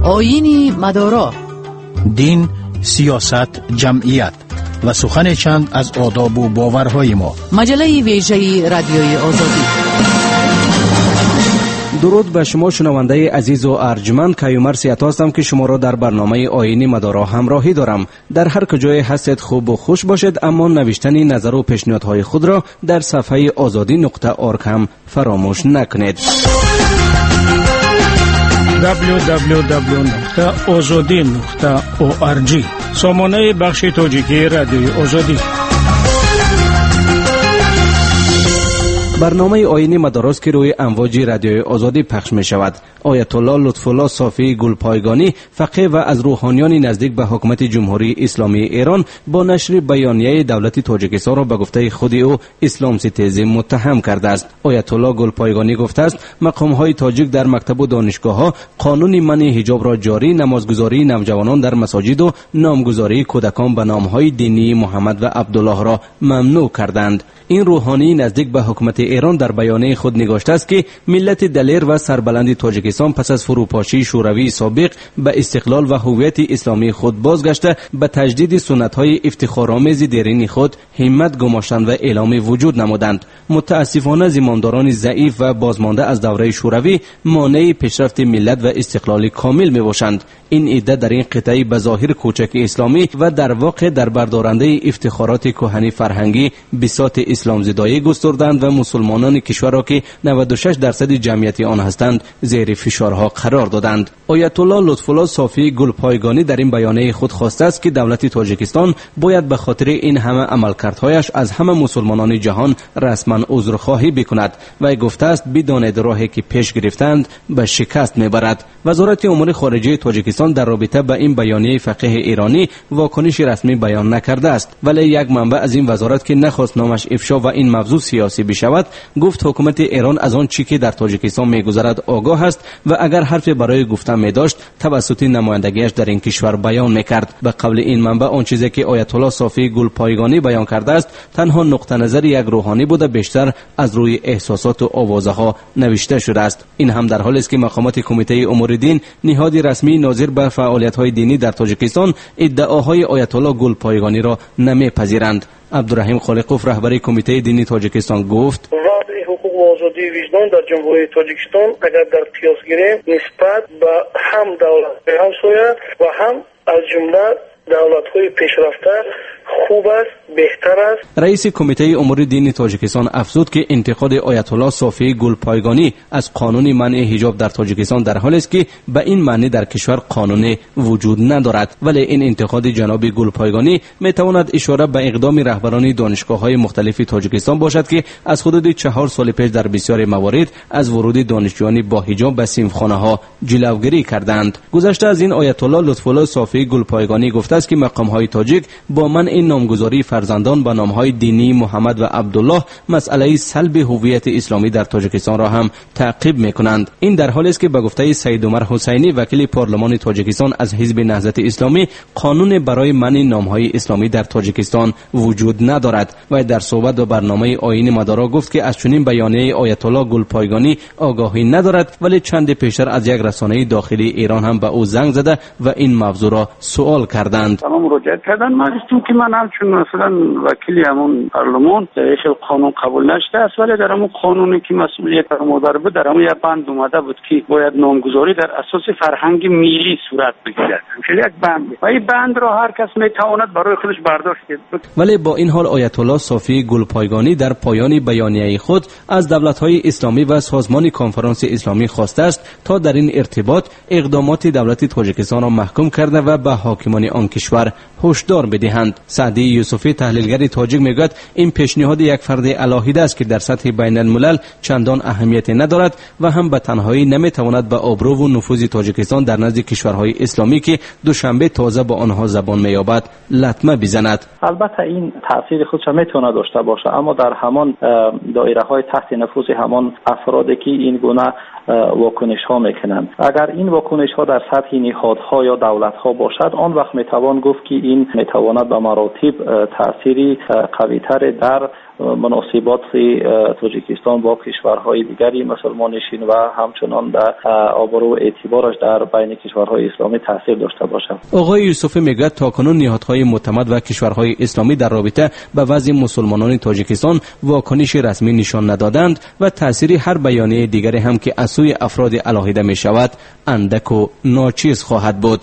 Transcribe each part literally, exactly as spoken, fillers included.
آیین مدارا، دین، سیاست، جمعیت و سخن چند از آداب و باورهای ما. مجله ویژه رادیوی آزادی. درود به شما شنونده عزیز و ارجمند. کیومر سیاتا هستم که شما را در برنامه آیین مدارا همراهی دارم. در هر کجای هستید خوب و خوش باشید، اما نوشتن نظر و پیشنهادهای خود را در صفحه آزادی نقطه اورگ هم فراموش نکنید. دبلیو دبلیو دبلیو نقطه آزادی نقطه اورگ، سامانه بخش تاجیکی رادیوی آزادی. برنامه آیین مدارس که روی امواج رادیوی آزادی پخش می شود. آیت الله لطف الله صافی گلپایگانی، فقیه و از روحانیان نزدیک به حکومت جمهوری اسلامی ایران، با نشر بیانیه دولت تاجیکستان را به گفته خود او اسلام ستیزی متهم کرده است. آیت الله گلپایگانی گفته است مقام های تاجیک در مکتب و دانشگاه ها قانون منع حجاب را جاری، نمازگزاری نوجوانان در مساجد و نامگذاری کودکان به نام های دینی محمد و عبدالله را ممنوع کردند. این روحانی نزدیک به حکومت ایران در بیانیه خود نگاشته است که ملت دلیر و سربلند تاجیکستان پس از فروپاشی شوروی سابق به استقلال و هویت اسلامی خود بازگشته به تجدید سنت‌های افتخارآمیز دیرین خود همت گماشتند و اعلام وجود نمودند. متاسفانه زمامداران ضعیف و بازمانده از دوره شوروی مانع پیشرفت ملت و استقلال کامل میباشند. این ایده در این قطعه به ظاهر کوچک اسلامی و در واقع در بردارنده افتخارات کهنی فرهنگی بساط اسلام زدایی گستردند و مسلمانان کشور را که نود و شش درصد جمعیت آن هستند زیر فشارها قرار دادند. آیت الله لطف الله صافی گلپایگانی در این بیانیه خود خواسته است که دولت تاجیکستان باید به خاطر این همه عملکردهایش از همه مسلمانان جهان رسما عذرخواهی بکند و گفته است بدانید راهی که پیش گرفتند به شکست میبرد. وزارت امور خارجه تاجیکستان در رابطه با این بیانیه فقیه ایرانی واکنش رسمی بیان نکرده است، ولی یک منبع از این وزارت که نخواست نامش افشا و این موضوع سیاسی بشود گفت حکومت ایران از آن چیزی که در تاجیکستان میگذرد آگاه است و اگر حرفی برای گفتن میداشت توسط نمایندگیش در این کشور بیان میکرد. به قول این منبع آن چیزی که آیت الله صافی گلپایگانی بیان کرده است تنها نقطه نظر یک روحانی بوده، بیشتر از روی احساسات و آوازه ها نوشته شده است. این هم در حالی است که مقامات کمیته امور دین، نهاد رسمی ناظر به فعالیت های دینی در تاجیکستان، ادعاهای آیت الله گلپایگانی را نمیپذیرند. عبدالرحیم خالقوف رهبر کمیته دینی تاجیکستان گفت وضع حقوق و آزادی وجدان در جمهوری تاجیکستان اگر در قیاس گیریم نسبت به هم دولت همسایه و هم از جمله دولت‌های پیشرفته خوب است، بهتر است. رئیس کمیته امور دینی تاجیکستان افزود که انتقاد آیت الله صافی گلپایگانی از قانون منع حجاب در تاجیکستان در حالی است که به این معنی در کشور قانون وجود ندارد، ولی این انتقاد جناب گلپایگانی میتواند اشاره به اقدام رهبران دانشگاه‌های مختلف تاجیکستان باشد که از حدود چهار سال پیش در بسیاری موارد از ورود دانشجویان با حجاب به صنفخانه‌ها جلوگیری کردند. گذشته از این آیت الله لطف الله صافی گلپایگانی گفته است که مقام‌های تاجیک با منع نامگذاری فرزندان به نام‌های دینی محمد و عبدالله مسئله سلب هویت اسلامی در تاجیکستان را هم تعقیب می‌کنند. این در حالی است که به گفته سید عمر حسینی وکیل پارلمان تاجیکستان از حزب نهضت اسلامی قانون برای منع نام‌های اسلامی در تاجیکستان وجود ندارد و در صحبت با برنامه آیین مدارا گفت که از چنین بیانیه آیت الله گلپایگانی آگاهی ندارد، ولی چند پیشتر از یک رسانه داخلی ایران هم به او زنگ زده و این موضوع را سوال کردند. تمام مراجعه کردن مجلس که من همچون مثلا وکیل همون پارلمان رئیس قانون قبول نشده است، ولی در همون قانونی که مسئولیت مادر بود در همون یک بند اومده بود که باید نامگذاری در اساس فرهنگ ملی صورت بگیرد. همچنین یک بند و این بند را هر کس میتواند برای خودش برداشت کنه. ولی با این حال آیت الله صافی گلپایگانی در پایان بیانیه خود از دولت‌های اسلامی و سازمان کنفرانس اسلامی خواسته است تا در این ارتباط اقدامات دولت تاجیکستان را محکوم کرده و به حاکمان آن کشور هشدار بدهند. سعدی یوسفی تحلیلگر تاجیک میگوید این پیشنهاد یک فرد علاهیده است که در سطح بین الملل چندان اهمیت ندارد و هم به تنهایی نمیتواند به آبرو و نفوذ تاجیکستان در نزد کشورهای اسلامی که دوشنبه تازه با آنها زبان مییابد لطمه بزند. البته این تاثیر خودش میتونه داشته باشه، اما در همان دایره های تحت نفوذ همان افرادی که این گونه واکنش ها میکنند، اگر این واکنش ها در سطح نهادها یا دولت ها باشد آن وقت میتوان گفت که این میتواند به مراتب تأثیری قوی‌تر در مناسبات تاجیکستان با کشورهای دیگری مسلمان نشین و همچنان در آبرو و اعتبارش در بین کشورهای اسلامی تاثیر داشته باشد. آقای یوسفی میگوید تاکنون نهادهای معتمد و کشورهای اسلامی در رابطه به وضع مسلمانان تاجیکستان واکنش رسمی نشان ندادند و تأثیر هر بیانیه دیگری هم که از سوی افراد علاهیده می شود اندک و ناچیز خواهد بود.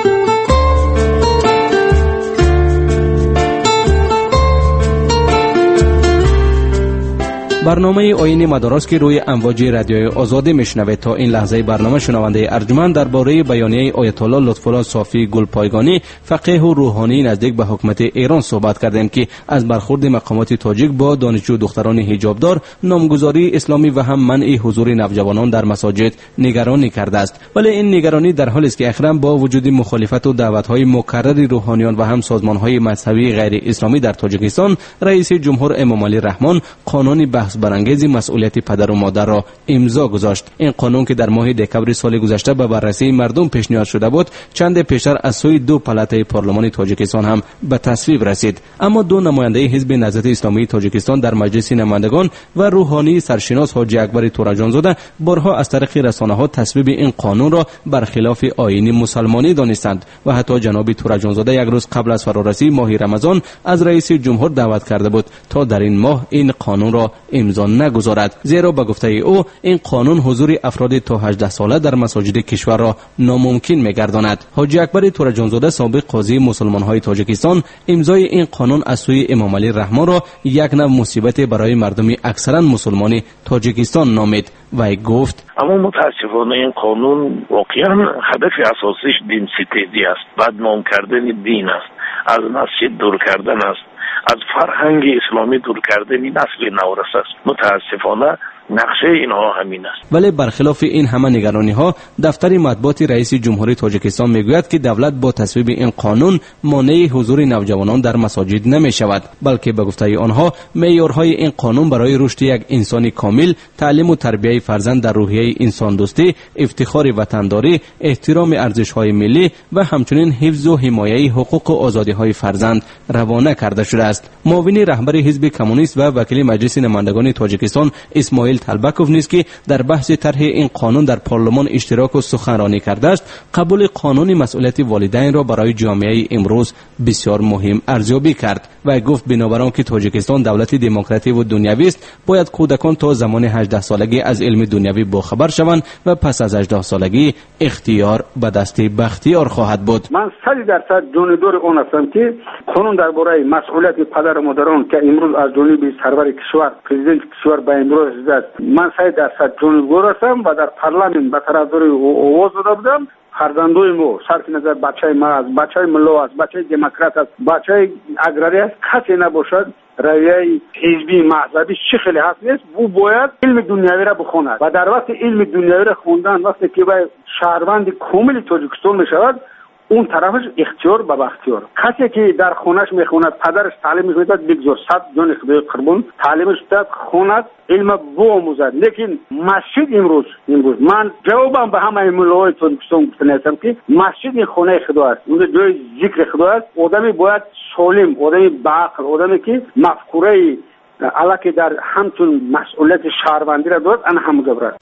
برنامه آیین مدارس که روی امواج رادیوی آزادی میشنوید. تا این لحظه برنامه شنونده ارجمند درباره بیانیه آیت الله لطف الله صافی گلپایگانی فقیه و روحانی نزدیک به حکومت ایران صحبت کردیم که از برخورد مقامات تاجیک با دانشجو دختران حجابدار، نامگذاری اسلامی و هم منع حضور نوجوانان در مساجد نگرانی کرده است. ولی این نگرانی در حالی است که اخیراً با وجود مخالفت و دعوت‌های مکرر روحانیان و هم سازمان‌های مذهبی غیر اسلامی در تاجیکستان، رئیس جمهور امام علی رحمان قانون بحث برانگیز مسئولیت پدر و مادر را امضا گذاشت. این قانون که در ماه دکمبر سال گذشته به بررسی مردم پیشنهاد شده بود، چند پیشتر از سوی دو پالاتای پارلمان تاجیکستان هم به تصویب رسید. اما دو نماینده حزب نهضت اسلامی تاجیکستان در مجلس نمایندگان و روحانی سرشناس حاجی اکبر تورجانزاده بارها از طریق رسانه‌ها تصویب این قانون را برخلاف آیین مسلمانی دانستند و حتی جناب تورجانزاده یک روز قبل از فرارسی ماه رمضان از رئیس جمهور دعوت کرده بود تا در این ماه این قانون را امضا نگذارد، زیرا به گفته او این قانون حضور افراد تا هجده ساله در مساجد کشور را ناممکن می‌گرداند. حاجی اکبر تورجانزاده سابق قاضی مسلمان‌های تاجیکستان امضای این قانون از سوی امام علی رحمان را یک نوع مصیبت برای مردم اکثرا مسلمان تاجیکستان نامید و گفت: اما متاسفانه این قانون واقعا هدف اساسیش دین ستیزی است، بدنام کردن دین است، از مسجد دور کردن است، از فرهنگ اسلامی دور کردن نسل نورس است. متاسفانه نقشه اینها همین است. ولی برخلاف این همه نگرانی ها، دفتر مطبوعات رئیس جمهوری تاجیکستان میگوید که دولت با تصویب این قانون مانع حضور نوجوانان در مساجد نمی شود، بلکه به گفته آنها معیارهای این قانون برای رشد یک انسان کامل، تعلیم و تربیت فرزند در روحیه انسان دوستی، افتخار وطنداری، احترام ارزش های ملی و همچنین حفظ و حمایت حقوق و آزادی های فرزند روانه کرده شده است. معاون رهبر حزب کمونیست و وکیل مجلس نمایندگان تاجیکستان اسماعیل طلبکوف نیز که در بحث طرح این قانون در پارلمان اشتراک و سخنرانی کرده است، قبول قانون مسئولیت والدین را برای جامعه امروز بسیار مهم ارزیابی کرد و گفت بنابر آنکه تاجیکستان دولت دموکراتیک و دنیوی است، باید کودکان تا زمان هجده سالگی از علم دنیوی باخبر شوند و پس از هجده سالگی اختیار به دست بختیار خواهد بود. من صد درصد جانبدار آن هستم که قانون درباره مسئولیت پدر و مادران که امروز از جانب سرور کشور پرزیدنت کشور به امروز رسیده، من صد درصد جانبدار هستم و در پارلمان به طرفدار او آواز داده بودم. فرزندوی ما صرف نظر بچه ما است، بچه ملا است، بچه دموکرات است، بچه اگراری است، کسی نباشد رویه حزبی مذهبی چه خیلی حق نیست، او باید علم دنیوی را بخواند و در وقت علم دنیوی را خواندن وقتی که باید شهروند کامل تاجیکستان میشود، اون طرفش اختیار به اختیار. کسی که در خونش میخواند پدرش تعلیمش میداد بگذار صد جان خدای قربان تعلیمش داد خواند علم بو آموزد، لیکن مسجد امروز امروز من جوابم به همه ملای تاجیکستان گفتن هستم که مسجد خانه خدا است، اون جای ذکر خدا است. آدمی باید سالم، آدمی با عقل، آدمی که مفکوره علاقه در همتون مسئولیت شهروندی را داد ان هم گبرد.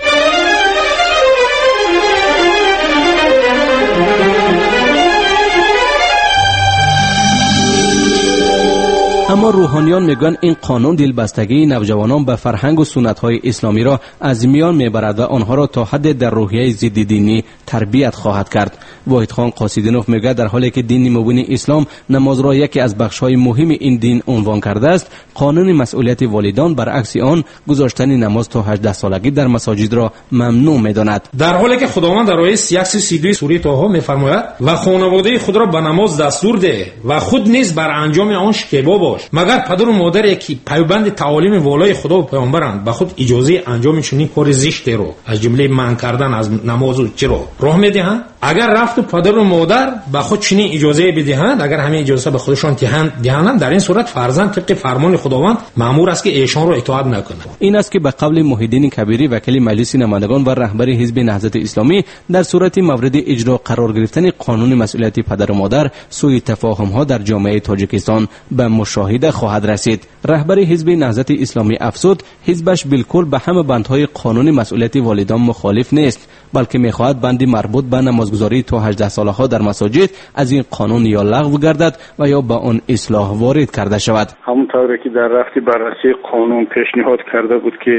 اما روحانیان میگن این قانون دلبستگی نوجوانان به فرهنگ و سنت‌های اسلامی را از میان میبرد و آنها را تا حد در روحیه ضد دینی تربیت خواهد کرد. واحد خان قاصدینوف میگه در حالی که دین مبین اسلام نماز را یکی از بخش‌های مهم این دین عنوان کرده است، قانون مسئولیت والدان برعکس آن گذاشتن نماز تا هجده سالگی در مساجد را ممنوع میداند. در حالی که خداوند در آیه سی و یک سی و دو سوره طه میفرماید و خانواده خود را به نماز دستور ده و خود نیز بر انجام آن شکیبا باش، مگر پدر و مادری که پیوند تعالیم والای خدا و پیامبرند به خود اجازه انجام چنین کار زشت رو از جمله منع کردن از نماز و چرا راه میدهند؟ اگر رفت و پدر و مادر به خود چنین اجازه بدهند، اگر همین اجازه به خودشان دهند، در این صورت فرزند طبق فرمان خداوند مأمور است که ایشان را اطاعت نکنند. این است که به قول محیدین کبیری وکیل مجلس نمایندگان و رهبر حزب نهضت اسلامی، در صورت مورد اجرا قرار گرفتن قانون مسئولیت پدر و مادر سوء تفاهم ها در جامعه تاجیکستان به مشاهده خواهد رسید. رهبر حزب نهضت اسلامی افزود حزبش بالکل به همه بندهای قانون مسئولیت والدان مخالف نیست، بلکه میخواهد بندی مربوط به نمازگزاری تا هجده ساله ها در مساجد از این قانون یا لغو گردد و یا به آن اصلاح وارد کرده شود. همونطوری که در رفتی بررسی قانون پیشنهاد کرده بود که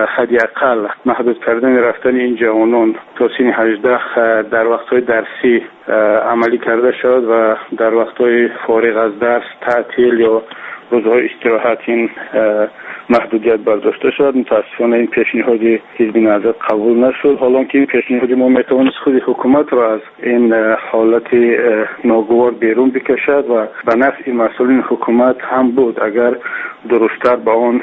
حداقل محدود کردن رفتن این جوانان تا سن هجده در وقت‌های درسی عملی کرده شد و در وقت‌های فارغ از درس تعطیل یا روزهای استراحت این محدودیت برداشته شد. متاسفانه این پیشنهاد حزب نهضت قبول نشد، حالا که این پیشنهاد ما میتوانست خود حکومت را از این حالت ناگوار بیرون بکشد و به نفع مسئولین حکومت هم بود اگر درست‌تر با آن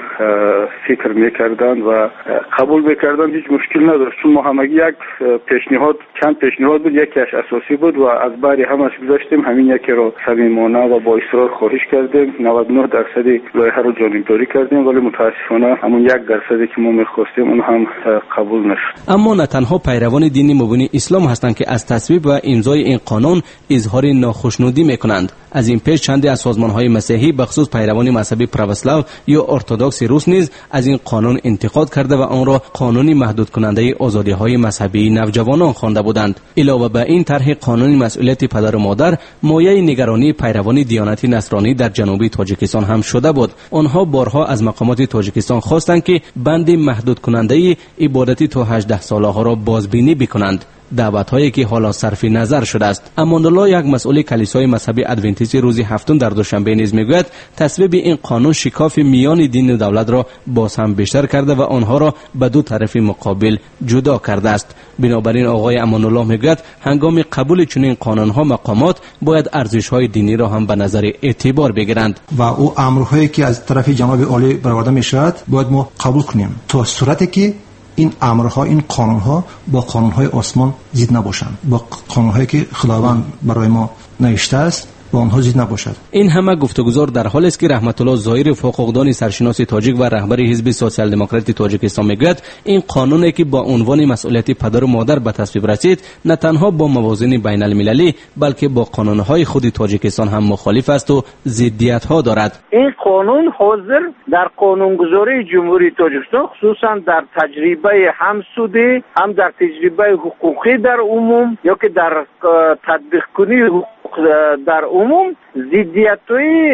فکر میکردند و قبول میکردند. هیچ مشکل نداشت، چون ما همگی یک پیشنهاد چند پیشنهاد بود، یکیش اساسی بود و از باری همش گذاشتیم، همین یکی رو صمیمانه و با اصرار خواهش کردیم. نود و نه درصد لایحه رو جانبداری کردیم، ولی متاسفانه همون یک درصدی که ما می‌خواستیم اون هم قبول نشد. اما نه تنها پیروان دین مبین اسلام هستند که از تصویب و امضای این قانون اظهار ناخشنودی میکنند. از این پیش چندی از سازمان‌های مسیحی به خصوص پیروان مذهب پروسلاو یا ارتدوکس روس نیز از این قانون انتقاد کرده و آن را قانونی محدود کننده آزادی‌های مذهبی نوجوانان خوانده بودند. علاوه بر این طرح قانون مسئولیت پدر و مادر مایه نگرانی پیروان دیانت نصرانی در جنوبی تاجیکستان هم شده بود. آنها بارها از مقامات تاجیکستان خواستند که بند محدود کننده عبادتی تا هجده ساله ها را بازبینی بکنند. دعوت هایی که حالا صرف نظر شده است. امان الله، یک مسئول کلیسای مذهبی ادونتیست روز هفتم در دوشنبه نیز میگوید تصویب این قانون شکاف میان دین و دولت را باز هم بیشتر کرده و آنها را به دو طرف مقابل جدا کرده است. بنابراین آقای امان الله میگوید هنگام قبول چنین قانون ها مقامات باید ارزش های دینی را هم به نظر اعتبار بگیرند و او امرهایی که از طرف جناب عالی برآورده میشود باید ما قبول کنیم تا صورتی که این امرها، این قانونها با قانونهای آسمان ضد نباشند، با قانونهایی که خداوند برای ما نوشته است با آنها ضد نباشد. این همه گفتگوزار در حالی است که رحمت الله ظاهری، فوق‌العاده‌ای سرشناس تاجیک و رهبر حزب سوسیال دموکرات تاجیکستان میگوید این قانونی که با عنوان مسئولیت پدر و مادر به تصویب رسید نه تنها با موازین بین المللی بلکه با قانونهای خود تاجیکستان هم مخالف است و ضدیت‌ها دارد. این قانون حاضر در قانونگذاری جمهوری تاجیکستان خصوصا در تجربه هم سودی هم در تجربه حقوقی در عموم یا که در تطبیق کنی در عموم ضدیت‌های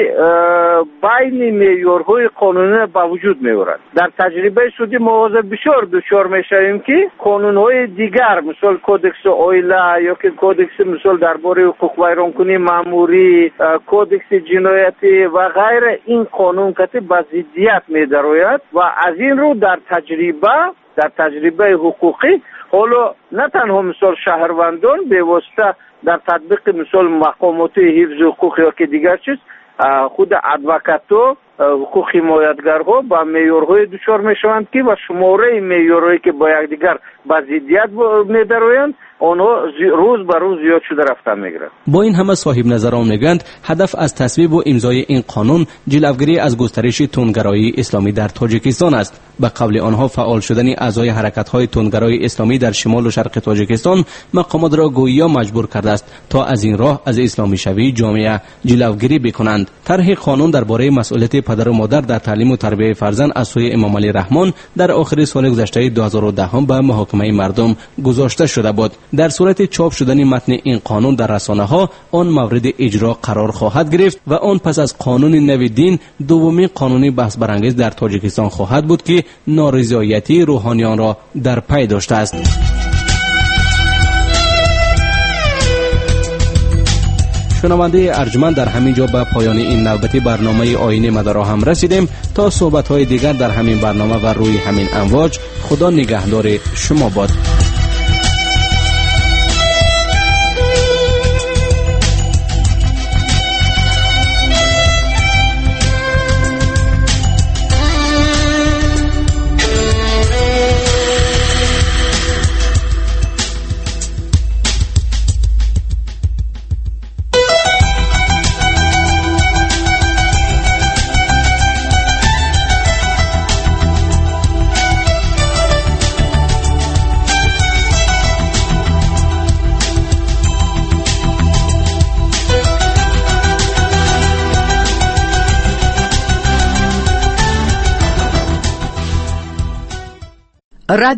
بین معیارهای قانونی به وجود می‌آورد. در تجربه سودی مواظب بسیار دچار می‌شویم که قانون‌های دیگر مثل کودکس اویلا یا که کودکس مثل درباره حقوق ویرانکنی مأموری، کودکس جنایتی و غیر، این قانون که به ضدیت می‌دراید و از این رو در تجربه در تجربه حقوقی حالا نه تنها مثل شهروندان به واسطه در تطبیق مثال مقامات حفظ حقوق یا که دیگر چیز خود ادوکاتو حقوق حمایتگرها با معیارهای دچار میشوند که و شماره معیارهایی که با یکدیگر به ضدیت می‌درآیند آنها روز به روز زیاد شده رفته میگیرند. با این همه صاحب نظران میگویند هدف از تصویب و امضای این قانون جلوگیری از گسترش تندگرایی اسلامی در تاجیکستان است. به قول آنها فعال شدن اعضای حرکت‌های تندگرای اسلامی در شمال و شرق تاجیکستان مقامات را گویا مجبور کرده است تا از این راه از اسلامی شوی جامعه جلوگیری بکنند. طرح قانون درباره مسئولیت پدر و مادر در تعلیم و تربیت فرزند از سوی امام علی رحمان در آخر سال گذشته دو هزار و ده به محاکمه مردم گذاشته شده بود. در صورت چاپ شدن متن این قانون در رسانه‌ها آن مورد اجرا قرار خواهد گرفت و آن پس از قانون نو دین دومین قانونی بحث برانگیز در تاجیکستان خواهد بود که نارضایتی روحانیان را در پی داشته است. شنونده ارجمند، در همین جا به پایان این نوبتی برنامه آیین مدارا هم رسیدیم. تا صحبت‌های دیگر در همین برنامه و روی همین امواج، خدا نگهدار شما باد.